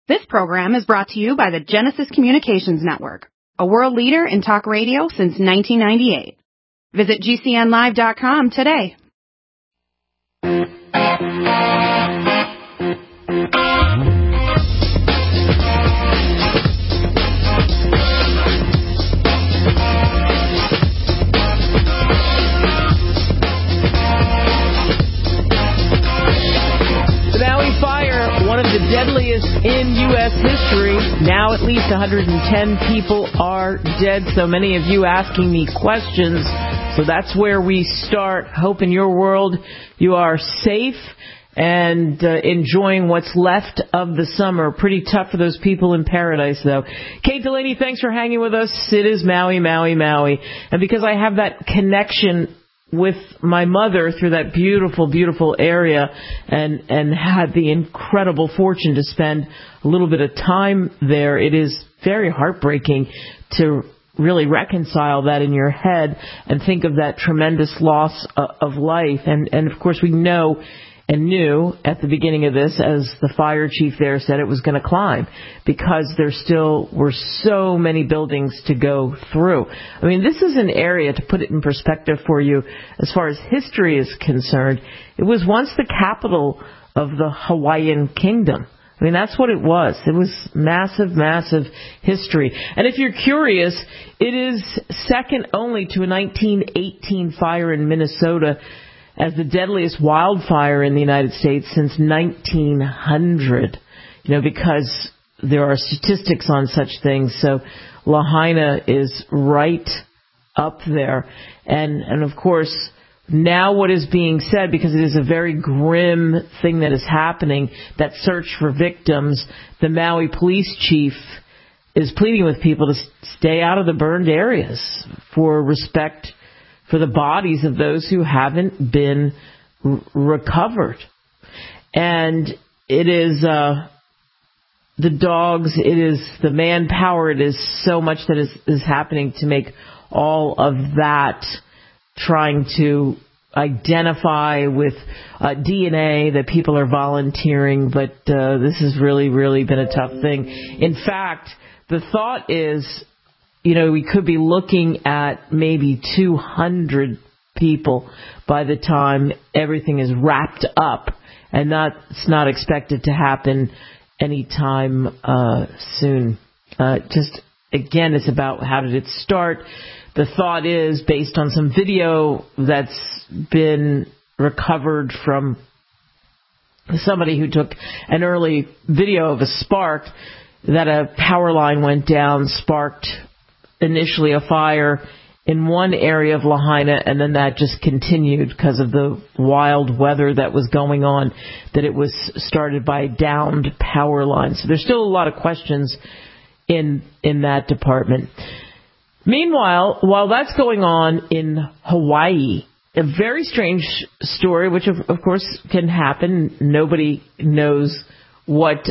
This program is brought to you by the Genesis Communications Network, a world leader in talk radio since 1998. Visit GCNlive.com today. One of the deadliest in U.S. history. Now at least 110 people are dead. So many of you asking me questions. So that's where we start. Hope in your world you are safe and enjoying what's left of the summer. Pretty tough for those people in paradise, though. Kate Delaney, thanks for hanging with us. It is Maui, Maui, Maui. And because I have that connection with my mother through that beautiful, beautiful area and had the incredible fortune to spend a little bit of time there, it is very heartbreaking to really reconcile that in your head and think of that tremendous loss of life. And of course, we know and knew at the beginning of this, as the fire chief there said, it was going to climb because there still were so many buildings to go through. I mean, this is an area, to put it in perspective for you, as far as history is concerned, it was once the capital of the Hawaiian kingdom. I mean, that's what it was. It was massive, massive history. And if you're curious, it is second only to a 1918 fire in Minnesota as the deadliest wildfire in the United States since 1900, because there are statistics on such things. So Lahaina is right up there. And of course, now what is being said, because it is a very grim thing that is happening, that search for victims, the Maui police chief is pleading with people to stay out of the burned areas for respect for the bodies of those who haven't been recovered. And it is the dogs, it is the manpower, it is so much that is happening to make all of that, trying to identify with DNA that people are volunteering. But this has really, really been a tough thing. In fact, the thought is, we could be looking at maybe 200 people by the time everything is wrapped up. And that's not expected to happen anytime soon. Just, again, it's about how did it start. The thought is, based on some video that's been recovered from somebody who took an early video of a spark, that a power line went down, sparked initially a fire in one area of Lahaina, and then that just continued because of the wild weather that was going on, that it was started by downed power lines. So there's still a lot of questions in that department. Meanwhile, while that's going on in Hawaii, a very strange story, which of course can happen. Nobody knows what,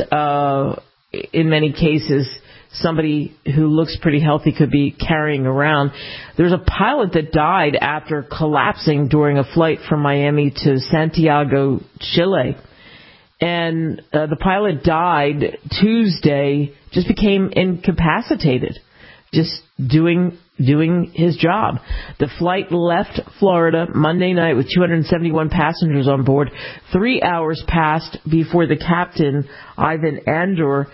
in many cases, somebody who looks pretty healthy could be carrying around. There's a pilot that died after collapsing during a flight from Miami to Santiago, Chile. And the pilot died Tuesday, just became incapacitated, just doing his job. The flight left Florida Monday night with 271 passengers on board. 3 hours passed before the captain, Ivan Andor,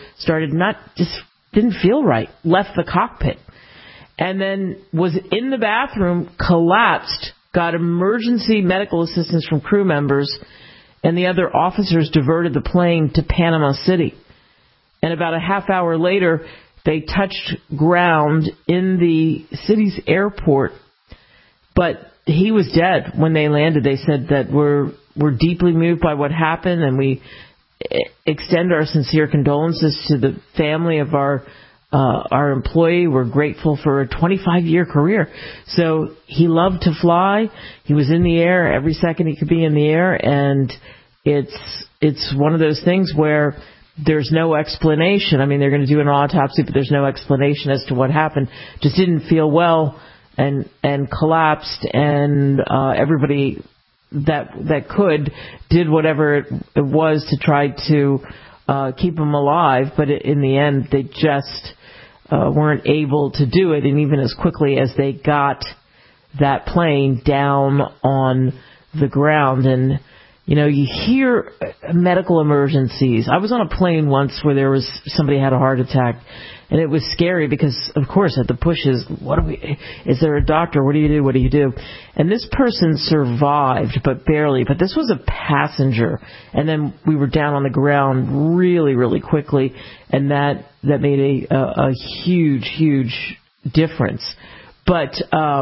didn't feel right, left the cockpit, and then was in the bathroom, collapsed, got emergency medical assistance from crew members, and the other officers diverted the plane to Panama City. And about a half hour later, they touched ground in the city's airport, but he was dead when they landed. They said that we're deeply moved by what happened, and we extend our sincere condolences to the family of our employee. We're grateful for a 25-year career. So he loved to fly. He was in the air every second he could be in the air, and it's one of those things where there's no explanation. I mean, they're going to do an autopsy, but there's no explanation as to what happened. Just didn't feel well and collapsed, and everybody that could did whatever it was to try to keep them alive, but in the end, they just weren't able to do it, and even as quickly as they got that plane down on the ground. And, you know, you hear medical emergencies. I was on a plane once where somebody had a heart attack, and it was scary because, of course, at the pushes, is there a doctor? What do you do? What do you do? And this person survived, but barely. But this was a passenger. And then we were down on the ground really, really quickly. And that made a huge, huge difference. But,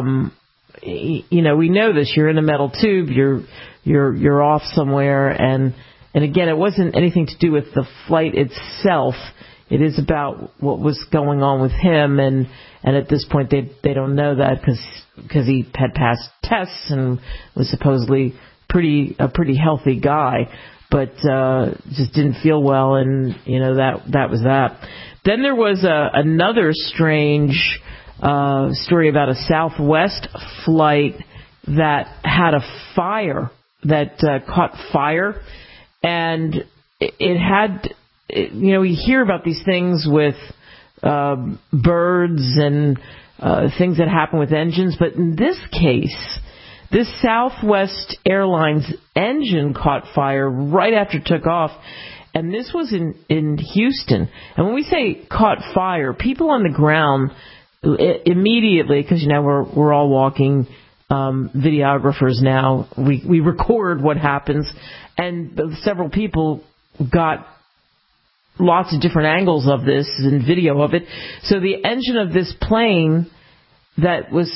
you know, we know this. You're in a metal tube. You're off somewhere. And again, it wasn't anything to do with the flight itself. It is about what was going on with him, and at this point they don't know that because he had passed tests and was supposedly a pretty healthy guy, but just didn't feel well, and you know that was that. Then there was another strange story about a Southwest flight that had a fire that caught fire, and it had. You know, we hear about these things with birds and things that happen with engines, but in this case, this Southwest Airlines engine caught fire right after it took off, and this was in Houston. And when we say caught fire, people on the ground immediately, because, you know, we're all walking videographers now, we record what happens, and several people got lots of different angles of this and video of it. So the engine of this plane that was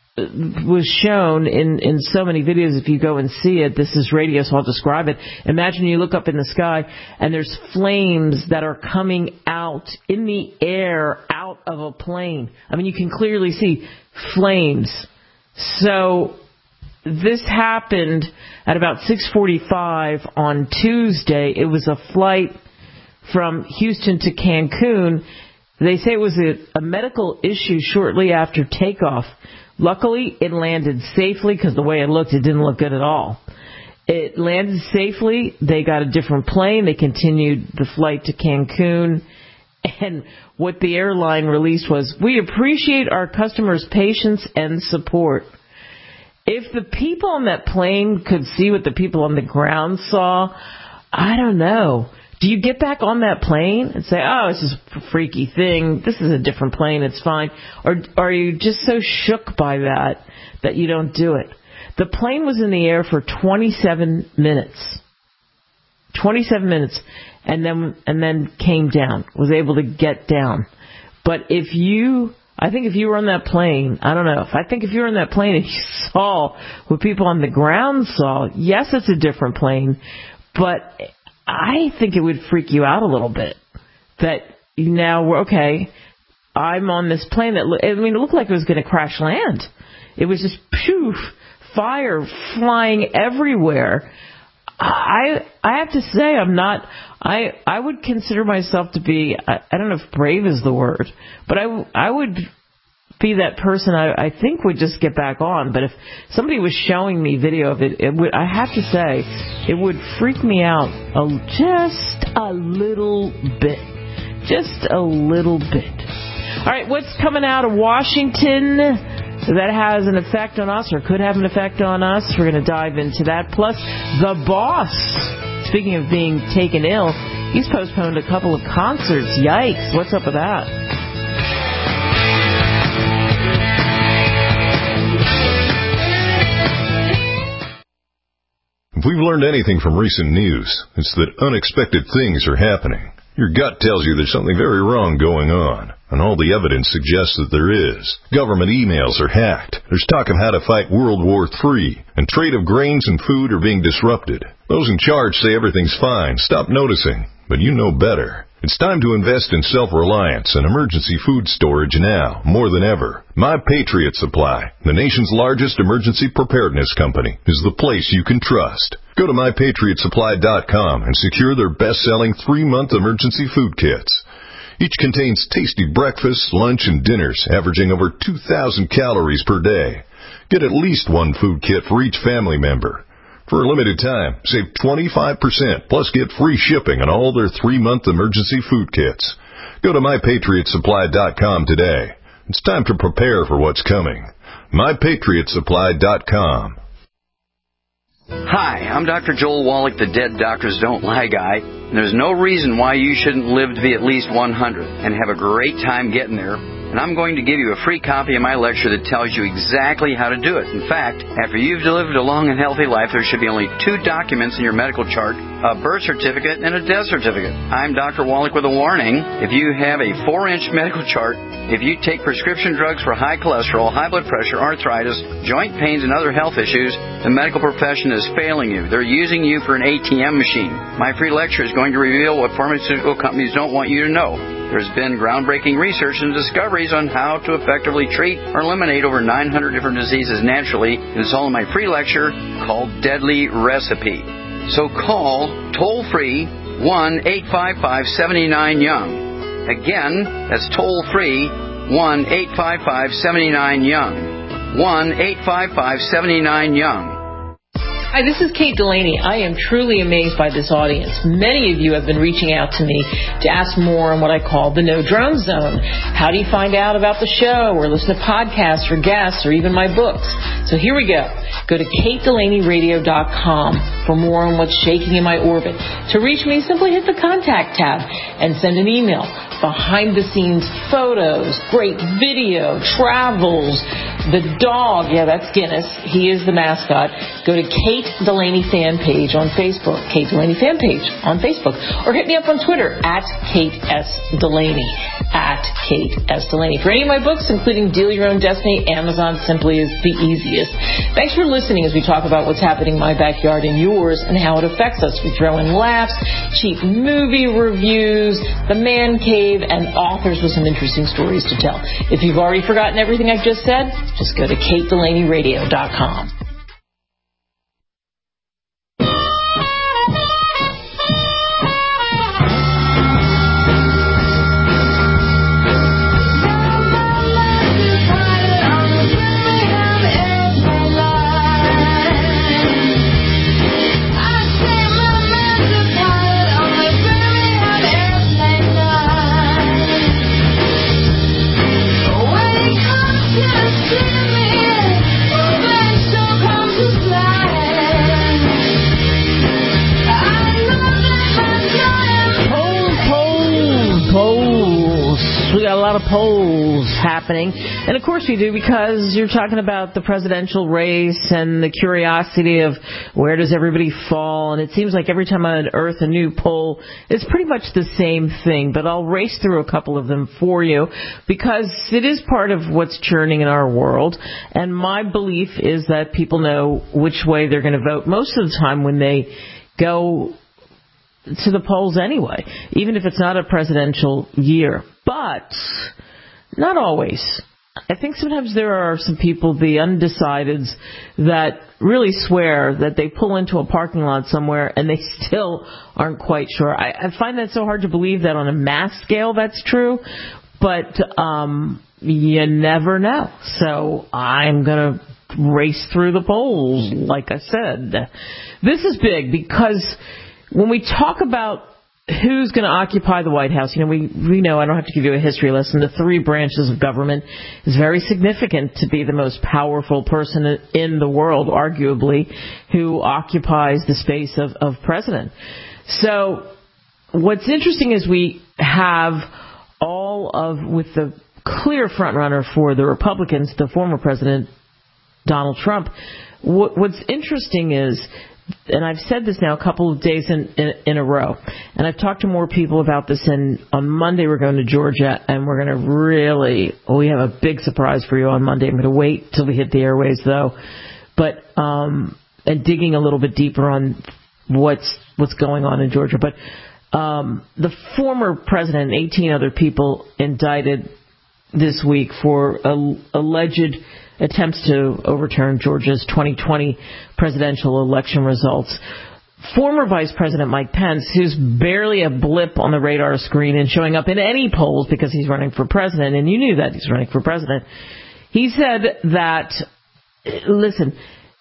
shown in so many videos, if you go and see it, this is radio, so I'll describe it. Imagine you look up in the sky and there's flames that are coming out in the air out of a plane. I mean, you can clearly see flames. So this happened at about 6:45 on Tuesday. It was a flight from Houston to Cancun. They say it was a medical issue shortly after takeoff. Luckily, it landed safely because the way it looked, it didn't look good at all. It landed safely. They got a different plane. They continued the flight to Cancun. And what the airline released was, "We appreciate our customers' patience and support." If the people on that plane could see what the people on the ground saw, I don't know. Do you get back on that plane and say, "Oh, it's just a freaky thing. This is a different plane. It's fine"? Or are you just so shook by that you don't do it? The plane was in the air for 27 minutes. 27 minutes. And then came down, was able to get down. But I think if you were on that plane, I don't know. I think if you were on that plane and you saw what people on the ground saw, yes, it's a different plane, but I think it would freak you out a little bit that now we're okay. I'm on this plane it looked like it was going to crash land. It was just poof, fire flying everywhere. I have to say I would consider myself to be, I don't know if brave is the word, but I would be that person I think would just get back on. But if somebody was showing me video of it, I have to say, it would freak me out just a little bit. Just a little bit. All right, what's coming out of Washington that has an effect on us or could have an effect on us? We're going to dive into that. Plus, the boss, speaking of being taken ill, he's postponed a couple of concerts. Yikes, what's up with that? If we've learned anything from recent news, it's that unexpected things are happening. Your gut tells you there's something very wrong going on, and all the evidence suggests that there is. Government emails are hacked. There's talk of how to fight World War III, and trade of grains and food are being disrupted. Those in charge say everything's fine. Stop noticing, but you know better. It's time to invest in self-reliance and emergency food storage now, more than ever. My Patriot Supply, the nation's largest emergency preparedness company, is the place you can trust. Go to MyPatriotSupply.com and secure their best-selling 3-month emergency food kits. Each contains tasty breakfasts, lunch, and dinners, averaging over 2,000 calories per day. Get at least one food kit for each family member. For a limited time, save 25%, plus get free shipping on all their 3-month emergency food kits. Go to MyPatriotSupply.com today. It's time to prepare for what's coming. MyPatriotSupply.com. Hi, I'm Dr. Joel Wallach, the Dead Doctors Don't Lie guy, and there's no reason why you shouldn't live to be at least 100 and have a great time getting there. And I'm going to give you a free copy of my lecture that tells you exactly how to do it. In fact, after you've lived a long and healthy life, there should be only 2 documents in your medical chart, a birth certificate and a death certificate. I'm Dr. Wallach with a warning. If you have a 4-inch medical chart, if you take prescription drugs for high cholesterol, high blood pressure, arthritis, joint pains, and other health issues, the medical profession is failing you. They're using you for an ATM machine. My free lecture is going to reveal what pharmaceutical companies don't want you to know. There's been groundbreaking research and discoveries on how to effectively treat or eliminate over 900 different diseases naturally. It's all in my free lecture called Deadly Recipe. So call toll-free 1-855-79-YOUNG. Again, that's toll-free 1-855-79-YOUNG. 1-855-79-YOUNG. Hi, this is Kate Delaney. I am truly amazed by this audience. Many of you have been reaching out to me to ask more on what I call the No Drone Zone. How do you find out about the show or listen to podcasts or guests or even my books? So here we go. Go to KateDelaneyRadio.com for more on what's shaking in my orbit. To reach me, simply hit the contact tab and send an email. Behind-the-scenes photos, great video, travels, the dog, yeah, that's Guinness. He is the mascot. Go to Kate Delaney fan page on Facebook, Kate Delaney fan page on Facebook, or hit me up on Twitter at Kate S. Delaney, at Kate S. Delaney. For any of my books, including Deal Your Own Destiny, Amazon simply is the easiest. Thanks for listening as we talk about what's happening in my backyard and yours and how it affects us. We throw in laughs, cheap movie reviews, the man cave, and authors with some interesting stories to tell. If you've already forgotten everything I've just said, just go to KateDelaneyRadio.com. Polls happening, and of course we do, because you're talking about the presidential race and the curiosity of where does everybody fall, and it seems like every time I unearth a new poll, it's pretty much the same thing, but I'll race through a couple of them for you because it is part of what's churning in our world, and my belief is that people know which way they're going to vote most of the time when they go to the polls anyway, even if it's not a presidential year. But not always. I think sometimes there are some people, the undecideds, that really swear that they pull into a parking lot somewhere and they still aren't quite sure. I find that so hard to believe that on a mass scale that's true, but you never know. So I'm going to race through the polls, like I said. This is big because when we talk about who's going to occupy the White House, we know, I don't have to give you a history lesson, the 3 branches of government is very significant to be the most powerful person in the world, arguably, who occupies the space of president. So what's interesting is we have with the clear front runner for the Republicans, the former president, Donald Trump. What's interesting is, and I've said this now a couple of days in a row, and I've talked to more people about this, and on Monday we're going to Georgia, and we're going to we have a big surprise for you on Monday. I'm going to wait till we hit the airways, though, but and digging a little bit deeper on what's going on in Georgia. But the former president and 18 other people indicted this week for alleged attempts to overturn Georgia's 2020 presidential election results. Former Vice President Mike Pence, who's barely a blip on the radar screen and showing up in any polls because he's running for president, and you knew that he's running for president, he said that, listen,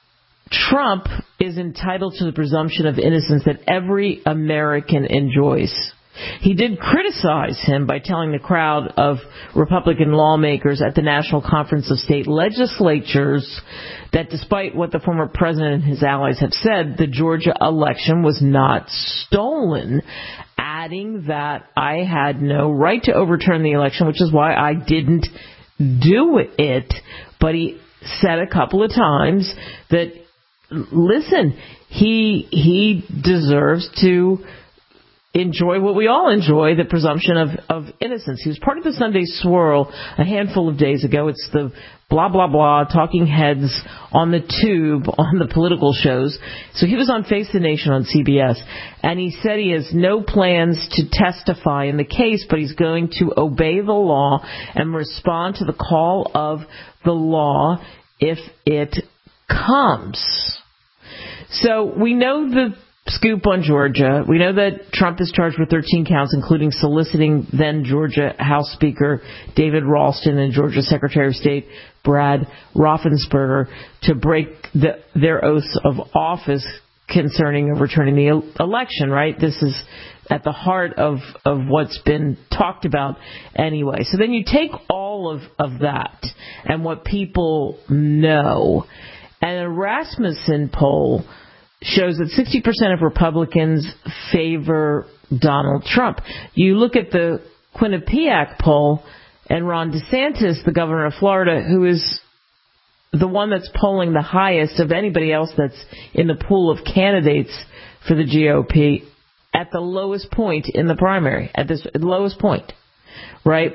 Trump is entitled to the presumption of innocence that every American enjoys. He did criticize him by telling the crowd of Republican lawmakers at the National Conference of State Legislatures that despite what the former president and his allies have said, the Georgia election was not stolen, adding that I had no right to overturn the election, which is why I didn't do it. But he said a couple of times that, listen, he deserves to enjoy what we all enjoy, the presumption of innocence. He was part of the Sunday Swirl a handful of days ago. It's the blah, blah, blah, talking heads on the tube on the political shows. So he was on Face the Nation on CBS, and he said he has no plans to testify in the case, but he's going to obey the law and respond to the call of the law if it comes. So we know the scoop on Georgia. We know that Trump is charged with 13 counts, including soliciting then Georgia House Speaker David Ralston and Georgia Secretary of State Brad Raffensperger to break their oaths of office concerning overturning the election, right? This is at the heart of what's been talked about anyway. So then you take all of that and what people know, and a Rasmussen poll shows that 60% of Republicans favor Donald Trump. You look at the Quinnipiac poll, and Ron DeSantis, the governor of Florida, who is the one that's polling the highest of anybody else that's in the pool of candidates for the GOP, at the lowest point in the primary, at the lowest point, right?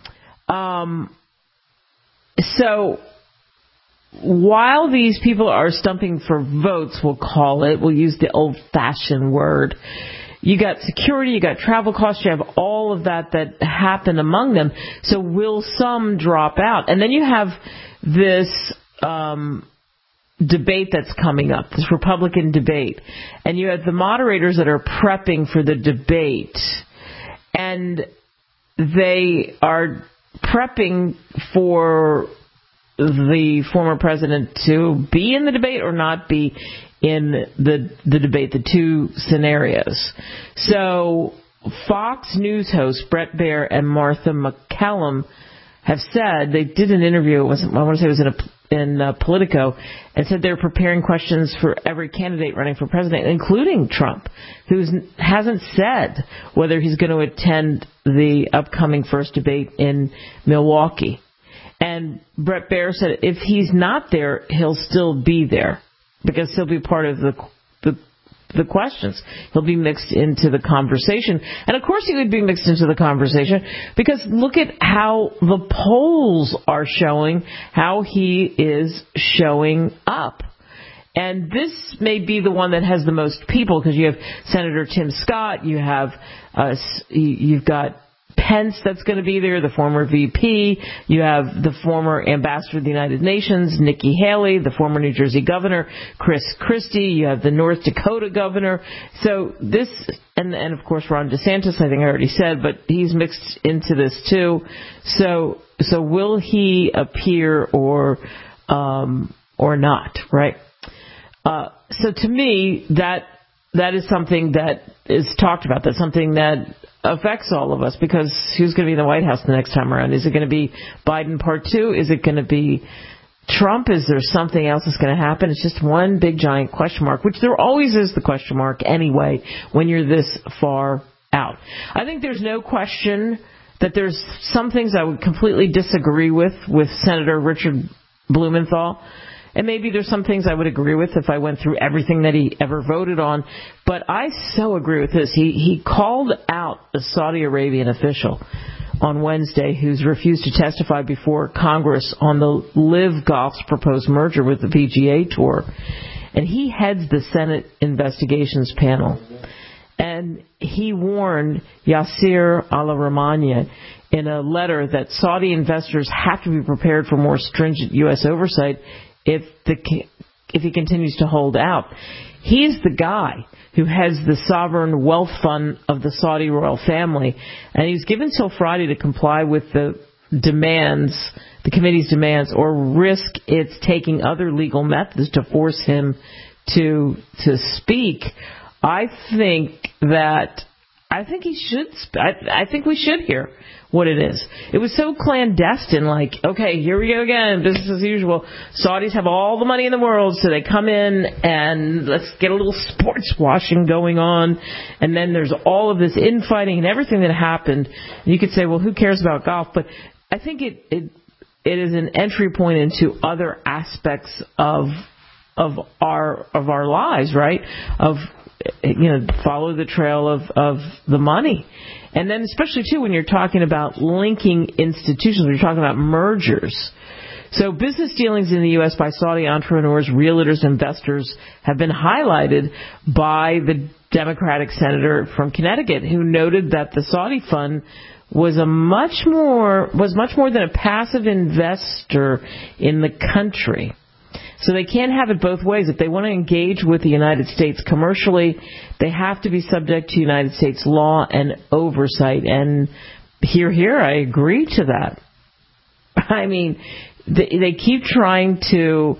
So while these people are stumping for votes, we'll use the old-fashioned word, you got security, you got travel costs, you have all of that happen among them. So will some drop out? And then you have this debate that's coming up, this Republican debate. And you have the moderators that are prepping for the debate. And they are prepping for the former president to be in the debate or not be in the debate, the two scenarios. So Fox News hosts Bret Baier and Martha McCallum have said, they did an interview, I want to say it was in Politico, and said they're preparing questions for every candidate running for president, including Trump, who hasn't said whether he's going to attend the upcoming first debate in Milwaukee. And Bret Baier said if he's not there, he'll still be there because he'll be part of the questions. He'll be mixed into the conversation. And, of course, he would be mixed into the conversation because look at how the polls are showing how he is showing up. And this may be the one that has the most people because you have Senator Tim Scott, you've got Pence that's going to be there, the former VP. You have the former ambassador to the United Nations, Nikki Haley, the former New Jersey governor, Chris Christie. You have the North Dakota governor. So this, and of course Ron DeSantis, I think I already said, but he's mixed into this too. So will he appear or not, right? So to me, that is something that is talked about. That's something that affects all of us because who's going to be in the White House the next time around? Is it going to be Biden part 2? Is it going to be Trump? Is there something else that's going to happen? It's just one big giant question mark, which there always is the question mark anyway when you're this far out. I think there's no question that there's some things I would completely disagree with Senator Richard Blumenthal. And maybe there's some things I would agree with if I went through everything that he ever voted on. But I so agree with this. He called out a Saudi Arabian official on Wednesday who's refused to testify before Congress on the Live Golf's proposed merger with the PGA Tour. And he heads the Senate investigations panel. And he warned Yasser Al-Rahmani in a letter that Saudi investors have to be prepared for more stringent U.S. oversight if he continues to hold out. He's the guy who heads the sovereign wealth fund of the Saudi royal family, and he's given till Friday to comply with the demands, the committee's demands or risk its taking other legal methods to force him to speak. I think he should. I think we should hear what it is. It was so clandestine, like, okay, here we go again, business as usual. Saudis have all the money in the world, so they come in and let's get a little sports washing going on. And then there's all of this infighting and everything that happened. And you could say, well, who cares about golf? But I think it is an entry point into other aspects of our lives, right? Of, follow the trail of the money. And then especially, too, when you're talking about linking institutions, when you're talking about mergers. So business dealings in the U.S. by Saudi entrepreneurs, realtors, investors have been highlighted by the Democratic senator from Connecticut who noted that the Saudi fund was much more than a passive investor in the country. So they can't have it both ways. If they want to engage with the United States commercially, they have to be subject to United States law and oversight. And here, I agree to that. I mean, they keep trying to,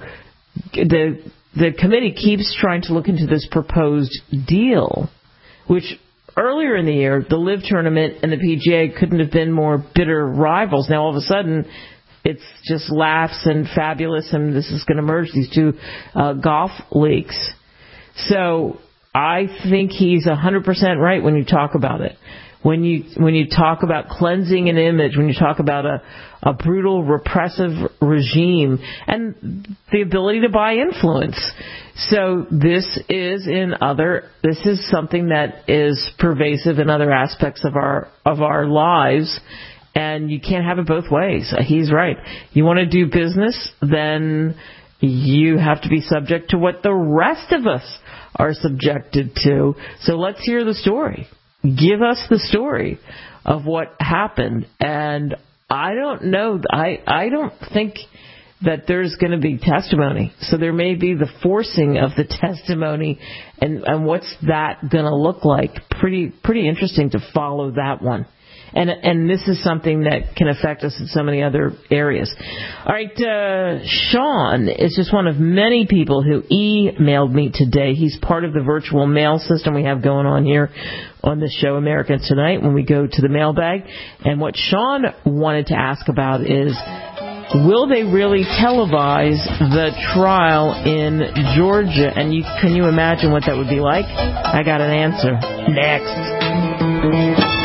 the committee keeps trying to look into this proposed deal, which earlier in the year, the LIV tournament and the PGA couldn't have been more bitter rivals. Now all of a sudden, it's just laughs and fabulous, and this is going to merge these two golf leagues. So I think he's 100% right when you talk about it. When you talk about cleansing an image, when you talk about a brutal, repressive regime, and the ability to buy influence. So this is something that is pervasive in other aspects of our lives. And you can't have it both ways. He's right. You want to do business, then you have to be subject to what the rest of us are subjected to. So let's hear the story. Give us the story of what happened. And I don't know. I don't think that there's going to be testimony. So there may be the forcing of the testimony. And what's that going to look like? Pretty interesting to follow that one. And this is something that can affect us in so many other areas. All right, Sean is just one of many people who emailed me today. He's part of the virtual mail system we have going on here on the show America Tonight when we go to the mailbag. And what Sean wanted to ask about is, will they really televise the trial in Georgia? And can you imagine what that would be like? I got an answer. Next.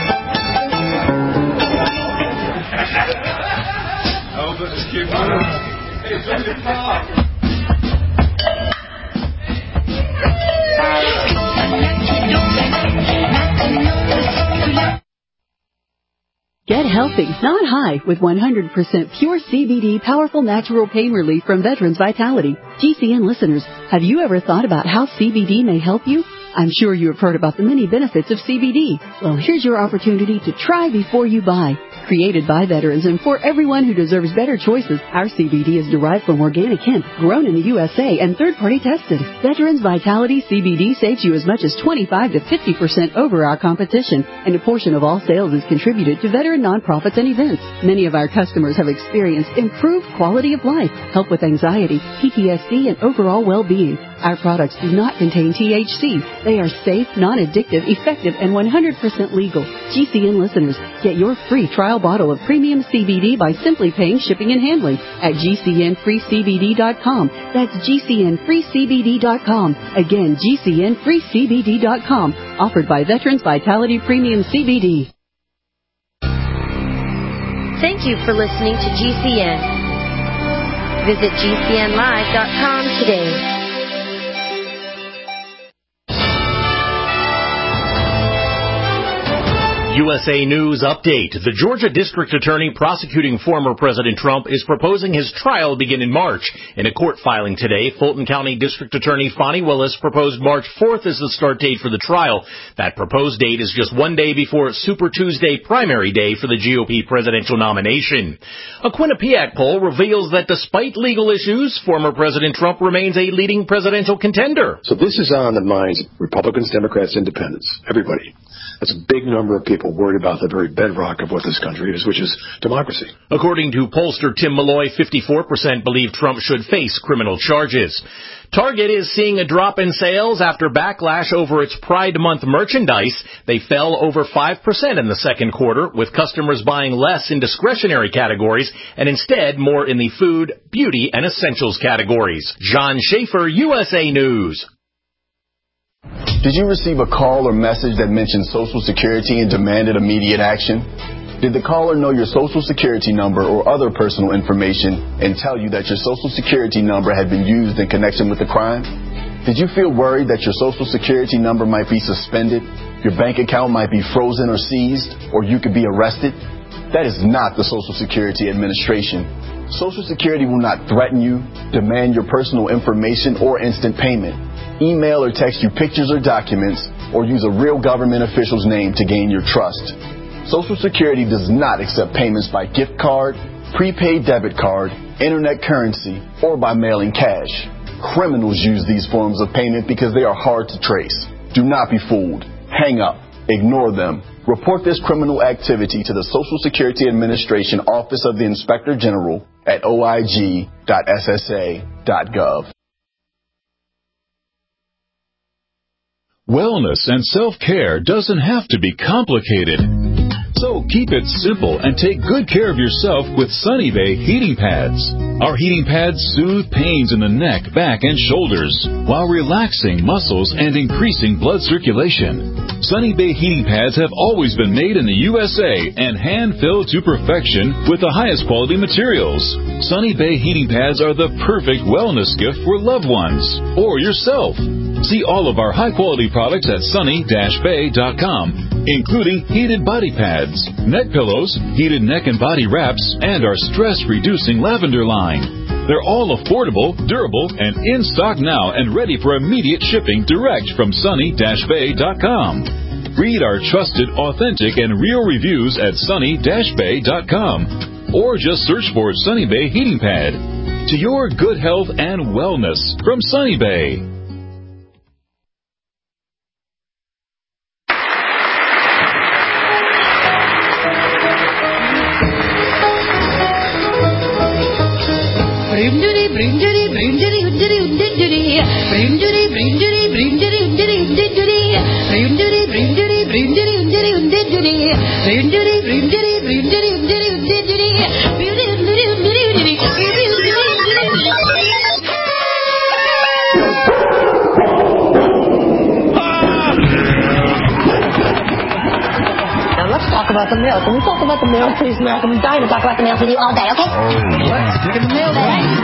Get healthy, not high, with 100% pure CBD powerful natural pain relief from Veterans Vitality. GCN listeners, have you ever thought about how CBD may help you? I'm sure you have heard about the many benefits of CBD. Well, here's your opportunity to try before you buy. Created by veterans and for everyone who deserves better choices, our CBD is derived from organic hemp, grown in the USA, and third-party tested. Veterans Vitality CBD saves you as much as 25 to 50% over our competition, and a portion of all sales is contributed to veteran nonprofits and events. Many of our customers have experienced improved quality of life, help with anxiety, PTSD, and overall well-being. Our products do not contain THC. They are safe, non-addictive, effective, and 100% legal. GCN listeners, get your free trial bottle of premium CBD by simply paying shipping and handling at GCNFreeCBD.com. That's GCNFreeCBD.com. Again, GCNFreeCBD.com. Offered by Veterans Vitality Premium CBD. Thank you for listening to GCN. Visit GCNlive.com today. USA News Update. The Georgia District Attorney prosecuting former President Trump is proposing his trial begin in March. In a court filing today, Fulton County District Attorney Fonnie Willis proposed March 4th as the start date for the trial. That proposed date is just one day before Super Tuesday primary day for the GOP presidential nomination. A Quinnipiac poll reveals that despite legal issues, former President Trump remains a leading presidential contender. So this is on the minds of Republicans, Democrats, Independents, everybody. That's a big number of people. people worried about the very bedrock of what this country is, which is democracy. According to pollster Tim Malloy, 54% believe Trump should face criminal charges. Target is seeing a drop in sales after backlash over its Pride Month merchandise. They fell over 5% in the second quarter, with customers buying less in discretionary categories and instead more in the food, beauty, and essentials categories. John Schaefer, USA News. Did you receive a call or message that mentioned Social Security and demanded immediate action? Did the caller know your Social Security number or other personal information and tell you that your Social Security number had been used in connection with the crime? Did you feel worried that your Social Security number might be suspended, your bank account might be frozen or seized, or you could be arrested? That is not the Social Security Administration. Social Security will not threaten you, demand your personal information, or instant payment, email or text you pictures or documents, or use a real government official's name to gain your trust. Social Security does not accept payments by gift card, prepaid debit card, internet currency, or by mailing cash. Criminals use these forms of payment because they are hard to trace. Do not be fooled. Hang up. Ignore them. Report this criminal activity to the Social Security Administration Office of the Inspector General at oig.ssa.gov. Wellness and self-care doesn't have to be complicated. So keep it simple and take good care of yourself with Sunny Bay heating pads. Our heating pads soothe pains in the neck, back, and shoulders while relaxing muscles and increasing blood circulation. Sunny Bay heating pads have always been made in the USA and hand-filled to perfection with the highest quality materials. Sunny Bay heating pads are the perfect wellness gift for loved ones or yourself. See all of our high-quality products at sunny-bay.com, including heated body pads, neck pillows, heated neck and body wraps, and our stress-reducing lavender line. They're all affordable, durable, and in stock now and ready for immediate shipping direct from sunny-bay.com. Read our trusted, authentic, and real reviews at sunny-bay.com, or just search for Sunny Bay Heating Pad. To your good health and wellness from Sunny Bay. About the mail. Can we talk about the mail, please, America? I'm dying to talk about the mail with you all day, okay? Let's look at the mail,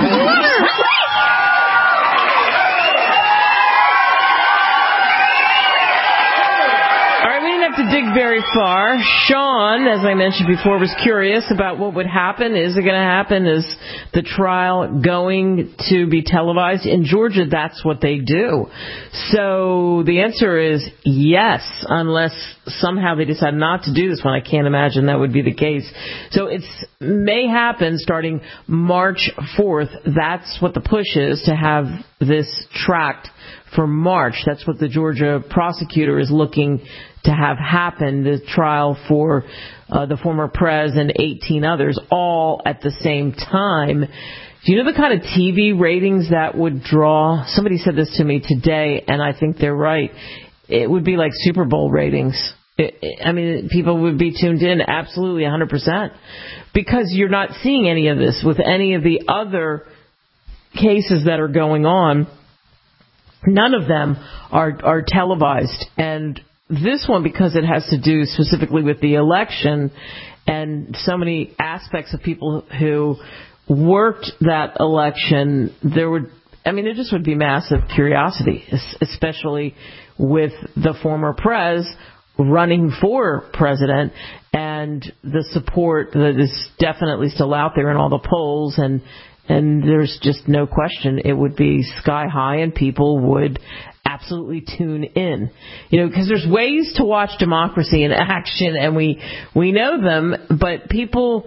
All right, we didn't have to dig very far. Sean, as I mentioned before, was curious about what would happen. Is it going to happen? Is the trial going to be televised? In Georgia, that's what they do. So the answer is yes, unless somehow they decide not to do this one. I can't imagine that would be the case. So it may happen starting March 4th. That's what the push is, to have this tracked for March. That's what the Georgia prosecutor is looking to have happen, the trial for the former prez and 18 others, all at the same time. Do you know the kind of TV ratings that would draw? Somebody said this to me today, and I think they're right. It would be like Super Bowl ratings. I mean, people would be tuned in absolutely 100%, because you're not seeing any of this with any of the other cases that are going on. None of them are televised. And this one, because it has to do specifically with the election and so many aspects of people who worked that election, there just would be massive curiosity, especially with the former prez running for president and the support that is definitely still out there in all the polls, and there's just no question it would be sky high and people would absolutely tune in. Because there's ways to watch democracy in action, and we know them, but people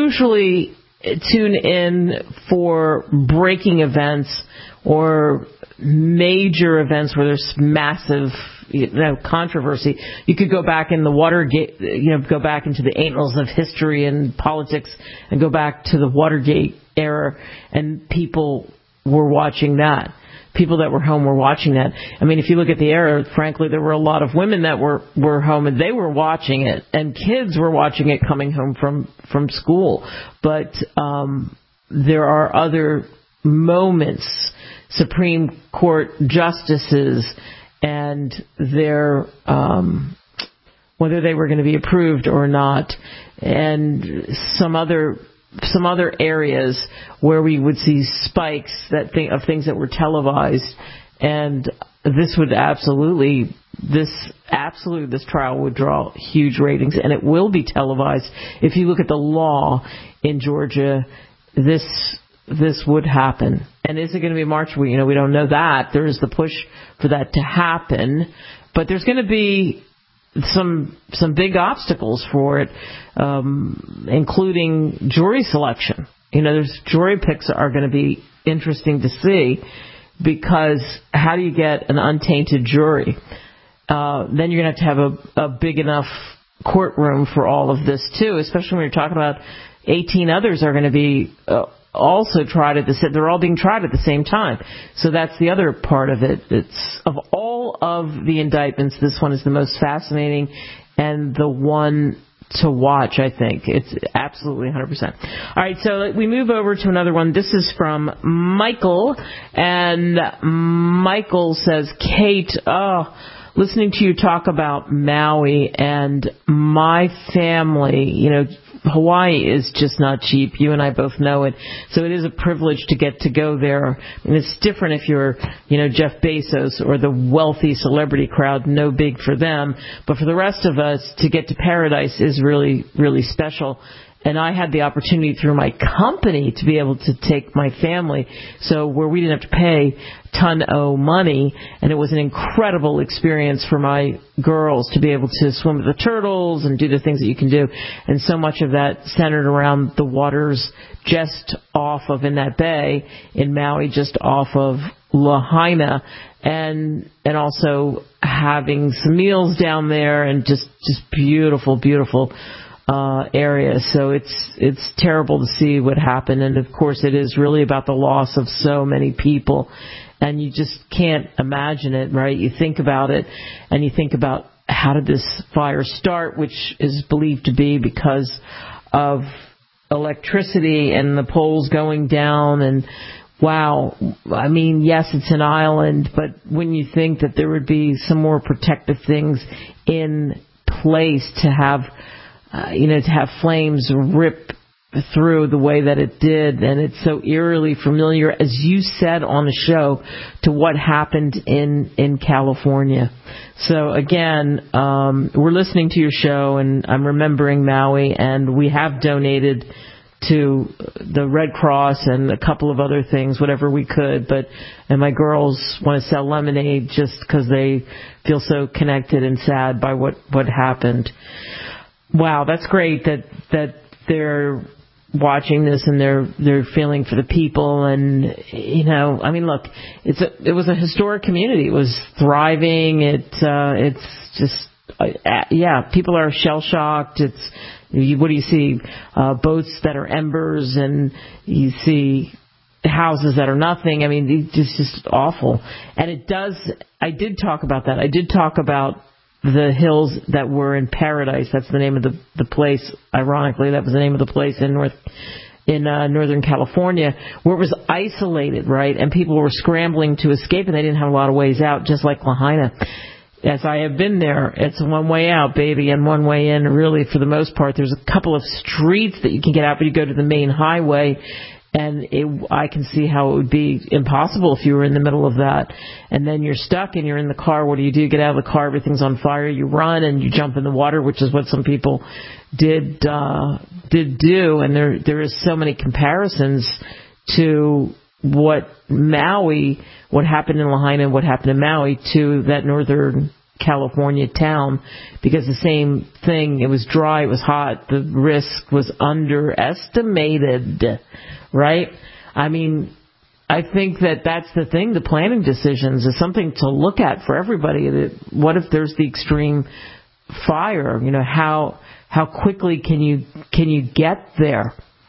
usually tune in for breaking events or major events where there's massive, controversy. You could go back in the Watergate, go back into the annals of history and politics and go back to the Watergate era, and people were watching that. People that were home were watching that. I mean, if you look at the era, frankly, there were a lot of women that were home and they were watching it, and kids were watching it coming home from school. But there are other moments, Supreme Court justices and their whether they were going to be approved or not, and some other areas where we would see spikes of things that were televised, and this trial would draw huge ratings, and it will be televised. If you look at the law in Georgia, this would happen. And is it going to be March? We don't know that. There is the push for that to happen, but there's going to be some big obstacles for it, including jury selection. There's jury picks are going to be interesting to see, because how do you get an untainted jury? Then you're going to have a big enough courtroom for all of this too, especially when you're talking about 18 others are going to be also tried they're all being tried at the same time. So that's the other part of it. It's, of all of the indictments, this one is the most fascinating and the one to watch, I think. It's absolutely 100%. All right, so we move over to another one. This is from Michael, and Michael says, Kate, listening to you talk about Maui and my family, Hawaii is just not cheap. You and I both know it. So it is a privilege to get to go there. And it's different if you're, Jeff Bezos or the wealthy celebrity crowd, no big for them. But for the rest of us, to get to paradise is really, really special. And I had the opportunity through my company to be able to take my family, so where we didn't have to pay ton of money, and it was an incredible experience for my girls to be able to swim with the turtles and do the things that you can do. And so much of that centered around the waters just off of, in that bay in Maui, just off of Lahaina, and also having some meals down there, and just beautiful, beautiful area. So it's terrible to see what happened, and of course it is really about the loss of so many people, and you just can't imagine it, right? You think about it, and you think about how did this fire start, which is believed to be because of electricity and the poles going down. And wow, I mean, yes, it's an island, but when you think that there would be some more protective things in place to have to have flames rip through the way that it did, and it's so eerily familiar, as you said on the show, to what happened in California. So again, we're listening to your show, and I'm remembering Maui, and we have donated to the Red Cross and a couple of other things, whatever we could. And my girls want to sell lemonade just because they feel so connected and sad by what happened. Wow, that's great that they're watching this and they're feeling for the people. And I mean, look, it was a historic community. It was thriving. It's just people are shell shocked. What do you see? Boats that are embers, and you see houses that are nothing. I mean, it's just awful. And I did talk about that. I did talk about the hills that were in Paradise. That's the name of the place. Ironically, that was the name of the place in Northern California, where it was isolated, right? And people were scrambling to escape, and they didn't have a lot of ways out, just like Lahaina. As I have been there, it's one way out, baby, and one way in. Really, for the most part, there's a couple of streets that you can get out, but you go to the main highway, and I can see how it would be impossible if you were in the middle of that. And then you're stuck and you're in the car. What do? You get out of the car, everything's on fire. You run and you jump in the water, which is what some people did do. And there is so many comparisons to what happened in Lahaina and what happened in Maui to that Northern California town, because the same thing. It was dry, it was hot, the risk was underestimated, right? I mean, I think that's the thing. The planning decisions is something to look at for everybody. What if there's the extreme fire? You know, how quickly can you get there?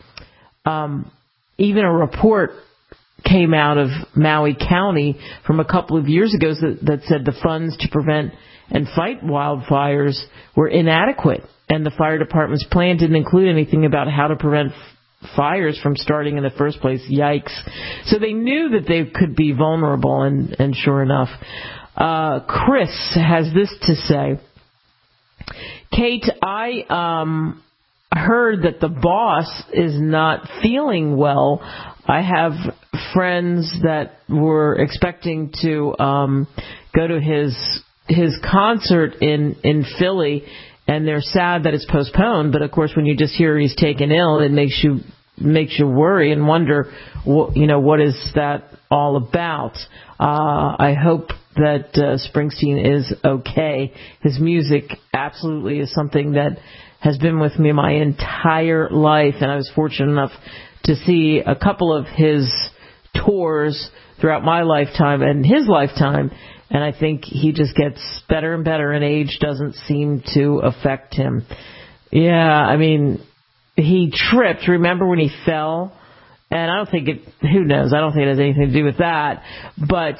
Even a report came out of Maui County from a couple of years ago that said the funds to prevent and fight wildfires were inadequate, and the fire department's plan didn't include anything about how to prevent fires from starting in the first place. Yikes. So they knew that they could be vulnerable, and sure enough. Chris has this to say. Kate, I heard that the boss is not feeling well. I have friends that were expecting to go to his concert in Philly, and they're sad that it's postponed. But of course, when you just hear he's taken ill, it makes you worry and wonder, what is that all about? I hope that Springsteen is okay. His music absolutely is something that has been with me my entire life, and I was fortunate enough to see a couple of his tours throughout my lifetime and his lifetime, and I think he just gets better and better, and age doesn't seem to affect him. Yeah, I mean, he tripped. Remember when he fell? And I don't think who knows, I don't think it has anything to do with that, but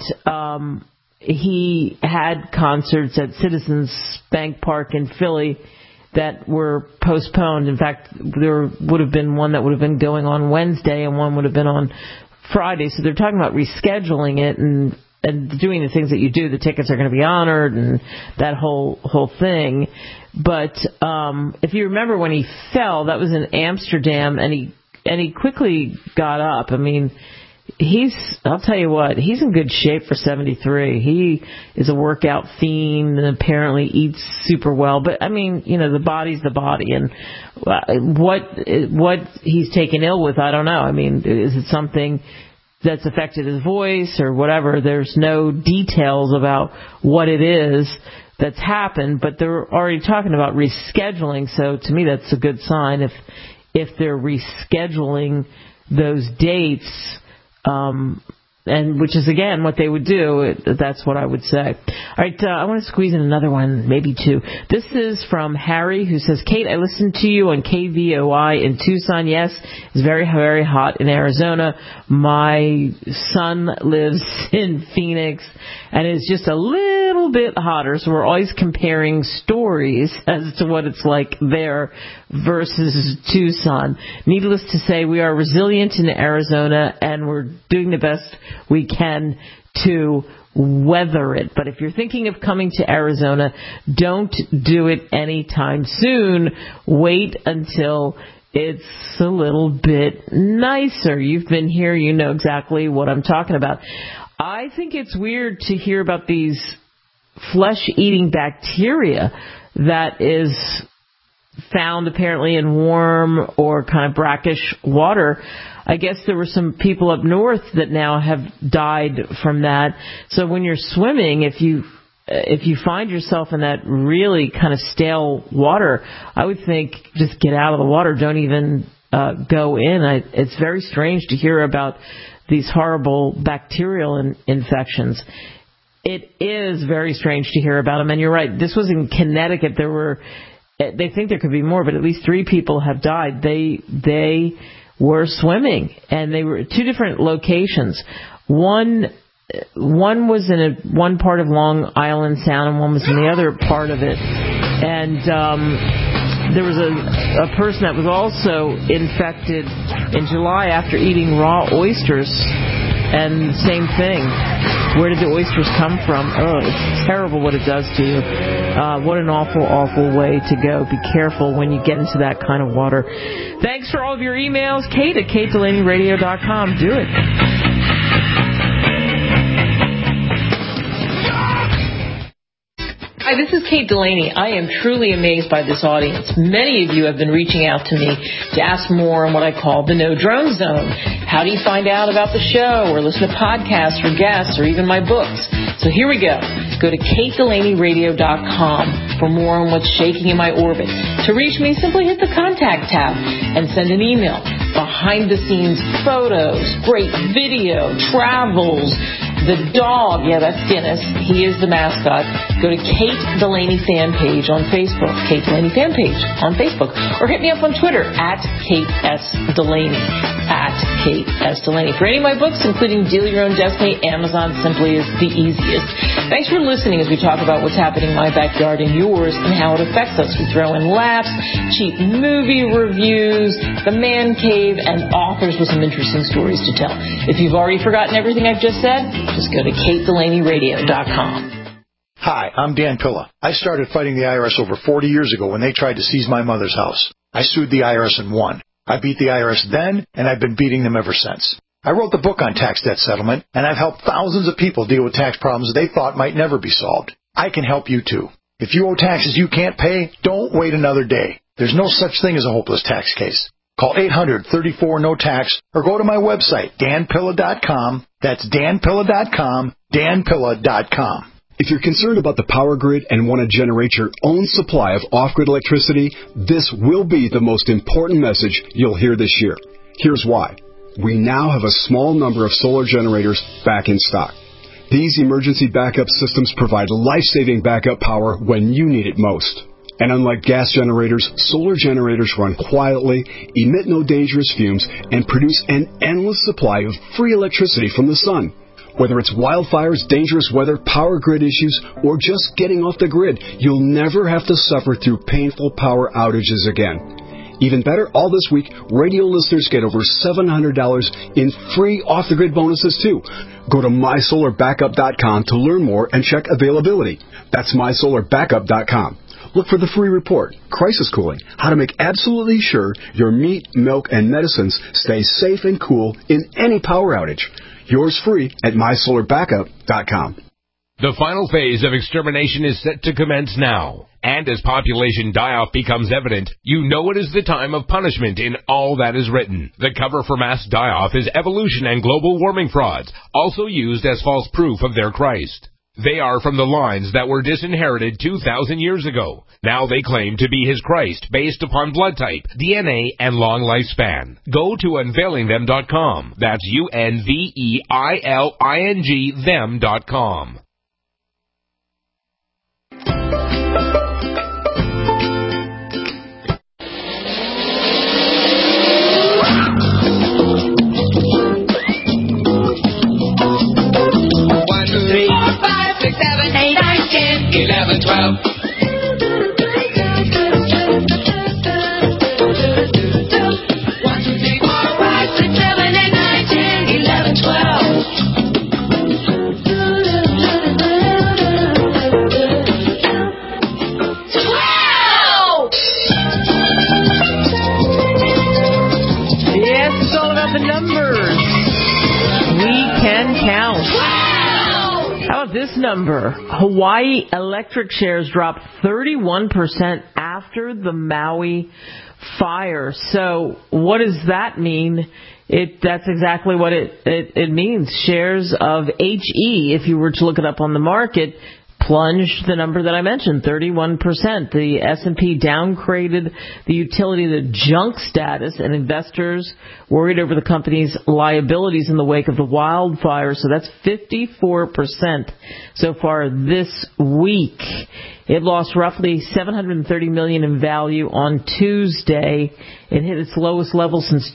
he had concerts at Citizens Bank Park in Philly that were postponed. In fact, there would have been one that would have been going on Wednesday and one would have been on Friday. So they're talking about rescheduling it and doing the things that you do. The tickets are going to be honored and that whole thing. But if you remember when he fell, that was in Amsterdam, and he quickly got up. I mean, I'll tell you what, he's in good shape for 73. He is a workout fiend and apparently eats super well. But, I mean, the body's the body. And what he's taken ill with, I don't know. I mean, is it something that's affected his voice or whatever? There's no details about what it is that's happened, but they're already talking about rescheduling. So to me, that's a good sign if they're rescheduling those dates. And which is, again, what they would do. That's what I would say. All right, I want to squeeze in another one, maybe two. This is from Harry, who says, Kate, I listened to you on KVOI in Tucson. Yes, it's very, very hot in Arizona. My son lives in Phoenix, and it's just a little bit hotter, so we're always comparing stories as to what it's like there versus Tucson. Needless to say, we are resilient in Arizona, and we're doing the best we can to weather it. But if you're thinking of coming to Arizona, don't do it anytime soon. Wait until it's a little bit nicer. You've been here, you know exactly what I'm talking about. I think it's weird to hear about these flesh-eating bacteria that is found apparently in warm or kind of brackish water. I guess there were some people up north that now have died from that. So when you're swimming, if you find yourself in that really kind of stale water, I would think just get out of the water. Don't even go in. It's very strange to hear about these horrible bacterial infections. It is very strange to hear about them. And you're right. This was in Connecticut. They think there could be more, but at least 3 people have died. They were swimming, and they were at 2 different locations. One was in one part of Long Island Sound, and one was in the other part of it. And there was a person that was also infected in July after eating raw oysters, and same thing. Where did the oysters come from? Oh, it's terrible what it does to you. What an awful, awful way to go. Be careful when you get into that kind of water. Thanks for all of your emails. Kate at KateDelaneyRadio.com. Do it. Hi, this is Kate Delaney. I am truly amazed by this audience. Many of you have been reaching out to me to ask more on what I call the No Drone Zone. How do you find out about the show or listen to podcasts or guests or even my books? So here we go. Go to KateDelaneyRadio.com for more on what's shaking in my orbit. To reach me, simply hit the contact tab and send an email. behind-the-scenes photos, great video, travels, the dog, yeah, that's Guinness. He is the mascot. Go to Kate Delaney fan page on Facebook, Kate Delaney fan page on Facebook, or hit me up on Twitter at Kate S. Delaney, at Kate S. Delaney. For any of my books, including Deal Your Own Destiny, Amazon simply is the easiest. Thanks for listening as we talk about what's happening in my backyard and yours and how it affects us. We throw in laughs, cheap movie reviews, the man cave, and authors with some interesting stories to tell. If you've already forgotten everything I've just said, just go to KateDelaneyRadio.com. Hi, I'm Dan Pilla. I started fighting the IRS over 40 years ago when they tried to seize my mother's house. I sued the IRS and won. I beat the IRS then, and I've been beating them ever since. I wrote the book on tax debt settlement, and I've helped thousands of people deal with tax problems they thought might never be solved. I can help you too. If you owe taxes you can't pay, don't wait another day. There's no such thing as a hopeless tax case. Call 800-34-NO-TAX or go to my website, danpilla.com. That's danpilla.com, danpilla.com. If you're concerned about the power grid and want to generate your own supply of off-grid electricity, this will be the most important message you'll hear this year. Here's why. We now have a small number of solar generators back in stock. These emergency backup systems provide life-saving backup power when you need it most. And unlike gas generators, solar generators run quietly, emit no dangerous fumes, and produce an endless supply of free electricity from the sun. Whether it's wildfires, dangerous weather, power grid issues, or just getting off the grid, you'll never have to suffer through painful power outages again. Even better, all this week, radio listeners get over $700 in free off-the-grid bonuses, too. Go to MySolarBackup.com to learn more and check availability. That's MySolarBackup.com. Look for the free report, Crisis Cooling, how to make absolutely sure your meat, milk, and medicines stay safe and cool in any power outage. Yours free at MySolarBackup.com. The final phase of extermination is set to commence now. And as population die-off becomes evident, you know it is the time of punishment in all that is written. The cover for mass die-off is evolution and global warming frauds, also used as false proof of their Christ. They are from the lines that were disinherited 2,000 years ago. Now they claim to be his Christ based upon blood type, DNA, and long lifespan. Go to unveilingthem.com. That's UNVEILING them.com. This number, Hawaii Electric shares dropped 31% after the Maui fire. So what does that mean? That's exactly what it means. Shares of HE, if you were to look it up on the market, plunged the number that I mentioned, 31%. The S&P downgraded the utility to junk status, and investors worried over the company's liabilities in the wake of the wildfire. So that's 54% so far this week. It lost roughly $730 million in value on Tuesday. It hit its lowest level since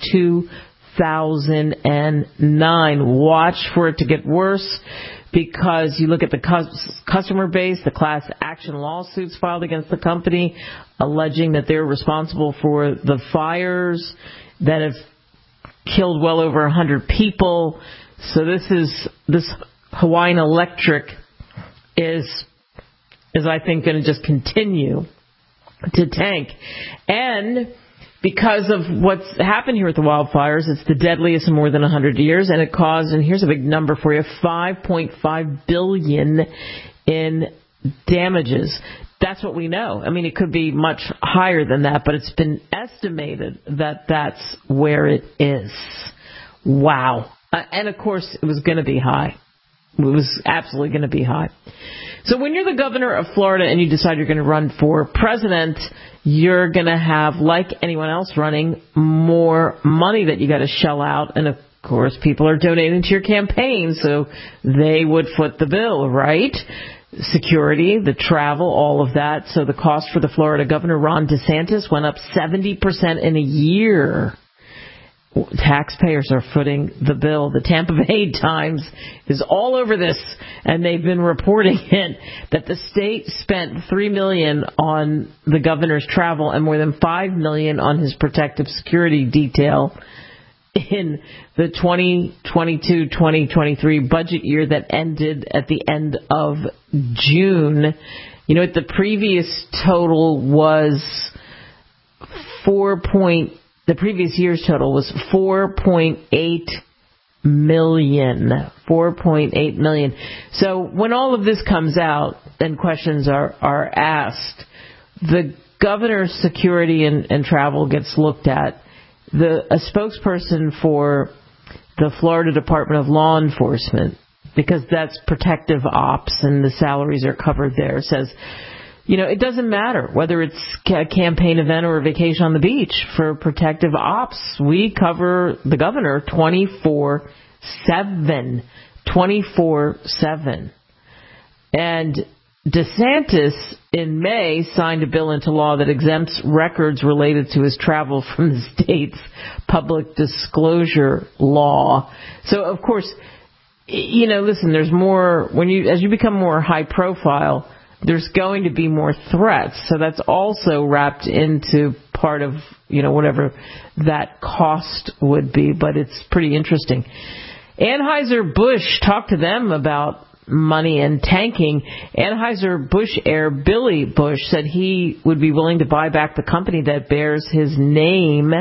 2009. Watch for it to get worse, because you look at the customer base, the class action lawsuits filed against the company, alleging that they're responsible for the fires that have killed well over 100 people. So this Hawaiian Electric is I think going to just continue to tank. And because of what's happened here with the wildfires, it's the deadliest in more than 100 years, and it caused, and here's a big number for you, $5.5 billion in damages. That's what we know. I mean, it could be much higher than that, but it's been estimated that that's where it is. Wow. And of course, it was going to be high. It was absolutely going to be high. So when you're the governor of Florida and you decide you're going to run for president, you're going to have, like anyone else running, more money that you got to shell out. And, of course, people are donating to your campaign, so they would foot the bill, right? Security, the travel, all of that. So the cost for the Florida governor, Ron DeSantis, went up 70% in a year. Taxpayers are footing the bill. The Tampa Bay Times is all over this, and they've been reporting it, that the state spent $3 million on the governor's travel and more than $5 million on his protective security detail in the 2022-2023 budget year that ended at the end of June. You know what the previous total was? The previous year's total was $4.8 million. 4.8 million. So when all of this comes out and questions are asked, the governor's security and travel gets looked at. A spokesperson for the Florida Department of Law Enforcement, because that's protective ops and the salaries are covered there, says, it doesn't matter whether it's a campaign event or a vacation on the beach. For protective ops, we cover the governor 24/7. 24/7. And DeSantis, in May, signed a bill into law that exempts records related to his travel from the state's public disclosure law. So, of course, listen, there's more, as you become more high profile, there's going to be more threats. So that's also wrapped into part of, whatever that cost would be. But it's pretty interesting. Anheuser-Busch, talked to them about money and tanking. Anheuser-Busch heir Billy Busch said he would be willing to buy back the company that bears his name.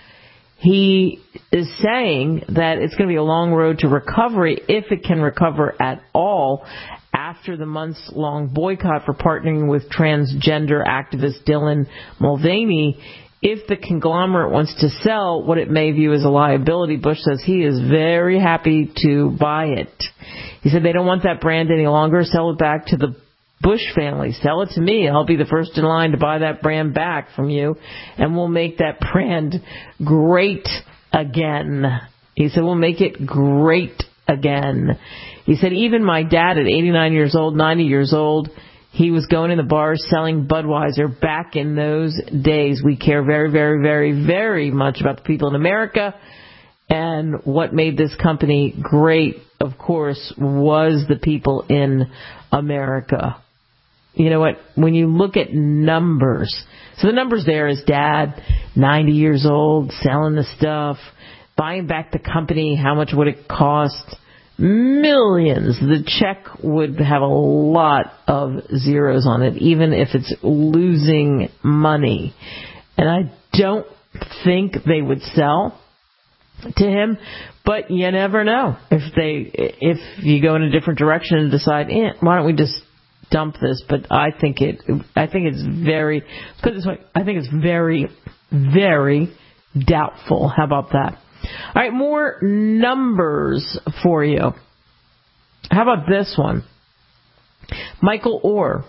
He is saying that it's going to be a long road to recovery, if it can recover at all, after the months-long boycott for partnering with transgender activist Dylan Mulvaney. If the conglomerate wants to sell what it may view as a liability, Bush says he is very happy to buy it. He said they don't want that brand any longer. Sell it back to the Bush family. Sell it to me. I'll be the first in line to buy that brand back from you, and we'll make that brand great again. He said we'll make it great again. He said even my dad at 89 years old, 90 years old, he was going in the bars selling Budweiser back in those days. We care very, very, very, very much about the people in America. And what made this company great, of course, was the people in America. You know what? When you look at numbers, so the numbers there is dad, 90 years old, selling the stuff, buying back the company, how much would it cost? Millions. The check would have a lot of zeros on it, even if it's losing money. And I don't think they would sell to him, but you never know. If you go in a different direction and decide, why don't we just dump this? But I think it's very, put it this way, I think it's very, very doubtful. How about that? All right, more numbers for you. How about this one? Michael Oher.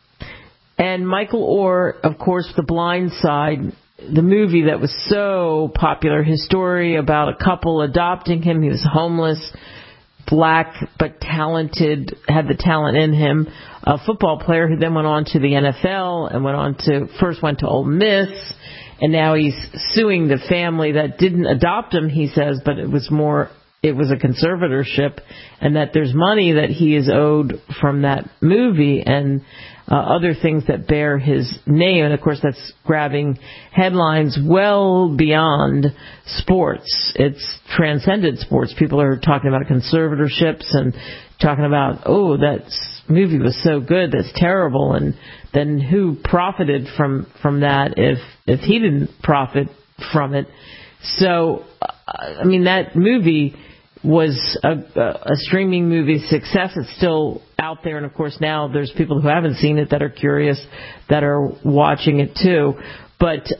And Michael Oher, of course, The Blind Side, the movie that was so popular, his story about a couple adopting him. He was homeless, black, but talented, had the talent in him. A football player who then went on to the NFL and first went to Ole Miss. And now he's suing the family that didn't adopt him, he says, but it was a conservatorship, and that there's money that he is owed from that movie and other things that bear his name. And, of course, that's grabbing headlines well beyond sports. It's transcended sports. People are talking about conservatorships and talking about, that movie was so good, that's terrible, and then who profited from that if he didn't profit from it. So, that movie was a streaming movie success. It's still out there, and of course now there's people who haven't seen it that are curious, that are watching it too. But,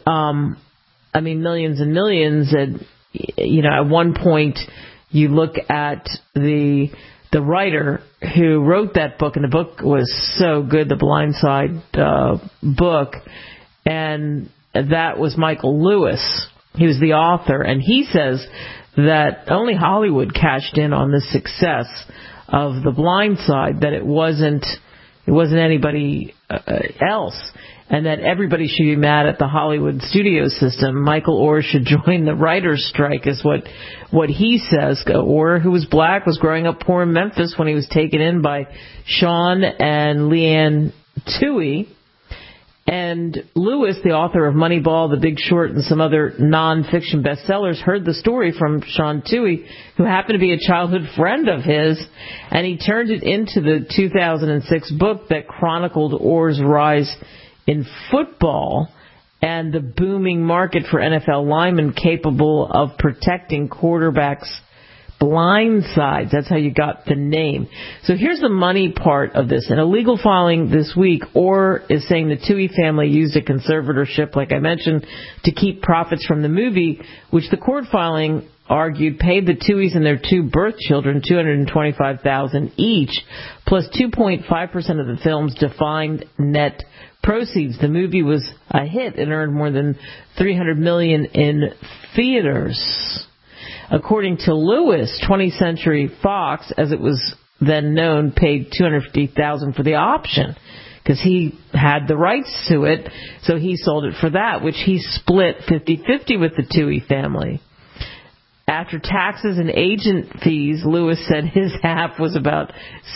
millions and millions, and, at one point you look at the the writer who wrote that book, and the book was so good, the Blind Side book, and that was Michael Lewis. He was the author, and he says that only Hollywood cashed in on the success of The Blind Side, that it wasn't anybody else, and that everybody should be mad at the Hollywood studio system. Michael Orr should join the writer's strike, is what he says. Orr, who was black, was growing up poor in Memphis when he was taken in by Sean and Leanne Toohey. And Lewis, the author of Moneyball, The Big Short, and some other non-fiction bestsellers, heard the story from Sean Toohey, who happened to be a childhood friend of his, and he turned it into the 2006 book that chronicled Orr's rise in football and the booming market for NFL linemen capable of protecting quarterbacks' blind sides. That's how you got the name. So here's the money part of this. In a legal filing this week, Orr is saying the Toohey family used a conservatorship, like I mentioned, to keep profits from the movie, which the court filing argued paid the Tooheys and their two birth children $225,000 each, plus 2.5% of the film's defined net proceeds. The movie was a hit and earned more than $300 million in theaters. According to Lewis, 20th Century Fox, as it was then known, paid $250,000 for the option because he had the rights to it, so he sold it for that, which he split 50-50 with the Toohey family. After taxes and agent fees, Lewis said his half was about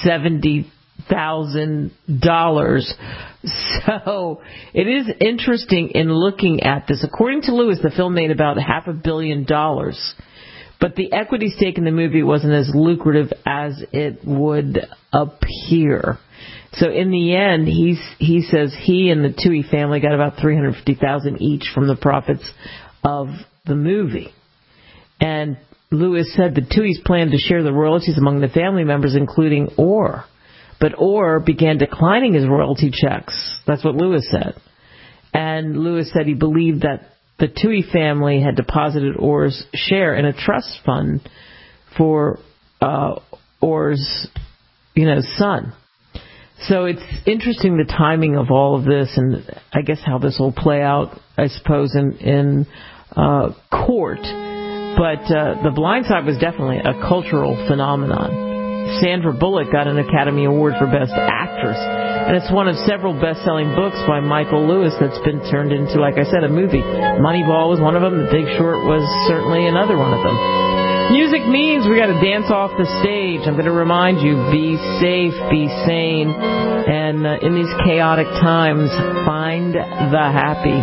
$70,000. So it is interesting in looking at this. According to Lewis, the film made about $500 million. But the equity stake in the movie wasn't as lucrative as it would appear. So in the end, he says he and the Toohey family got about $350,000 each from the profits of the movie. And Lewis said the Tooheys planned to share the royalties among the family members, including Orr. But Orr began declining his royalty checks. That's what Lewis said. And Lewis said he believed that the Toohey family had deposited Orr's share in a trust fund for Orr's, son. So it's interesting the timing of all of this, and I guess how this will play out, I suppose, in court. But The Blind Side was definitely a cultural phenomenon. Sandra Bullock got an Academy Award for Best Actress, and it's one of several best-selling books by Michael Lewis that's been turned into, like I said, a movie. Moneyball was one of them. The Big Short was certainly another one of them. Music means we got to dance off the stage. I'm going to remind you, be safe, be sane, and in these chaotic times, find the happy.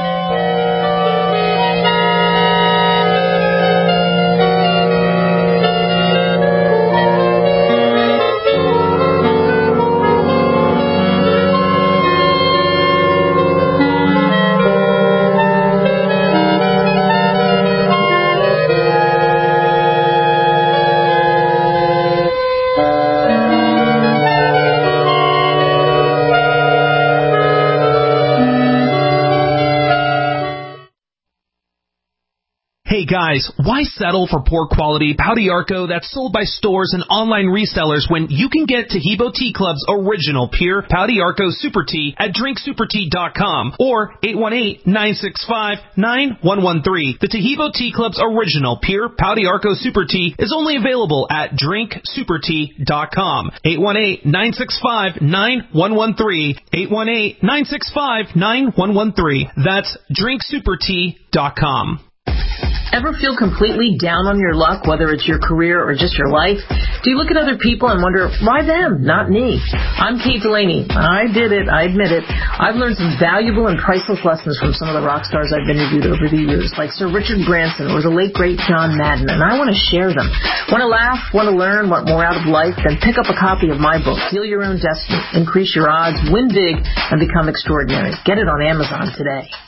Hey guys, why settle for poor quality Pouty Arco that's sold by stores and online resellers when you can get Taheebo Tea Club's original pure Pouty Arco Super Tea at drinksupertea.com or 818-965-9113. The Taheebo Tea Club's original pure Pouty Arco Super Tea is only available at drinksupertea.com. 818-965-9113. 818-965-9113. That's drinksupertea.com. Ever feel completely down on your luck, whether it's your career or just your life? Do you look at other people and wonder, why them, not me? I'm Kate Delaney. I did it. I admit it. I've learned some valuable and priceless lessons from some of the rock stars I've interviewed over the years, like Sir Richard Branson or the late, great John Madden, and I want to share them. Want to laugh? Want to learn? Want more out of life? Then pick up a copy of my book, Heal Your Own Destiny, Increase Your Odds, Win Big, and Become Extraordinary. Get it on Amazon today.